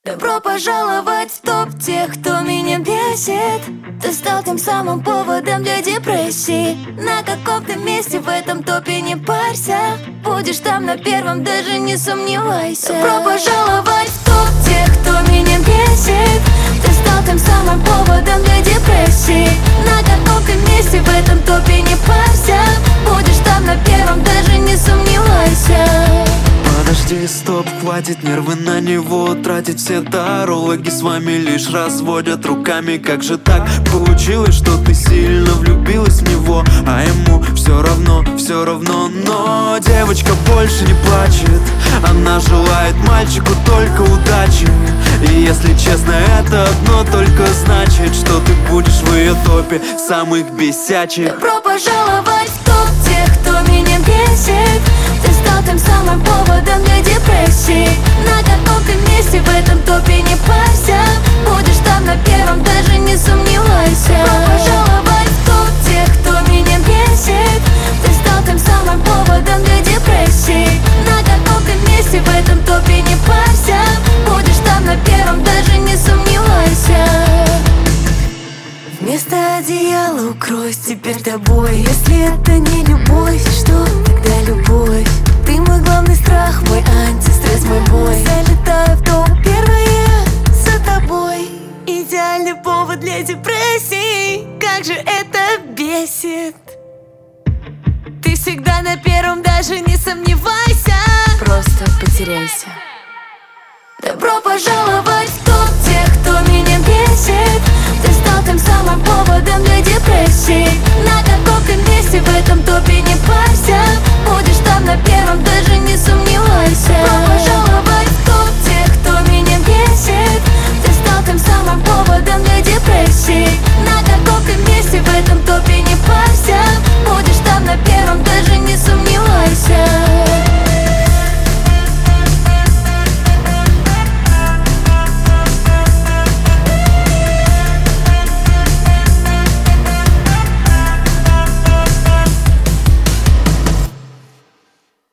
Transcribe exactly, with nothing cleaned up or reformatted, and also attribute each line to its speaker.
Speaker 1: Добро пожаловать в топ тех, кто меня бесит. Ты стал тем самым поводом для депрессии. На каком-то месте в этом топе не парься. Будешь там на первом, даже не сомневайся. Добро пожаловать в топ тех, кто меня бесит. Ты стал тем самым поводом для депрессии. На каком-то месте в этом топе не парься. Будешь там на первом, даже не сомневайся.
Speaker 2: Подожди, стоп, хватит нервы на него тратить. Все тарологи с вами лишь разводят руками. Как же так получилось, что ты сильно влюбилась в него, а ему все равно, все равно. Но девочка больше не плачет. Она желает мальчику только удачи. И если честно, это одно только значит, что ты будешь в ее топе самых бесячих.
Speaker 1: Добро пожаловать в топ тех, кто меня бесит. Ты стал тем самым поводом для депрессии. На каком-то месте в этом топе не парься. Будешь там на первом, даже не сомневайся. Добро пожаловать в топ тех, кто меня бесит. Ты стал тем самым поводом для депрессии. На каком-то месте в этом топе не парься. Будешь там на первом, даже не сомневайся. Вместо одеяла укройся теперь тобой. Если это не любовь, что тогда любовь? Ты мой главный страх, мой антистресс, мой бой. Залетаю в топ первое за тобой. Идеальный повод для депрессии. Как же это бесит. Ты всегда на первом, даже не сомневайся. Просто потеряйся. Добро пожаловать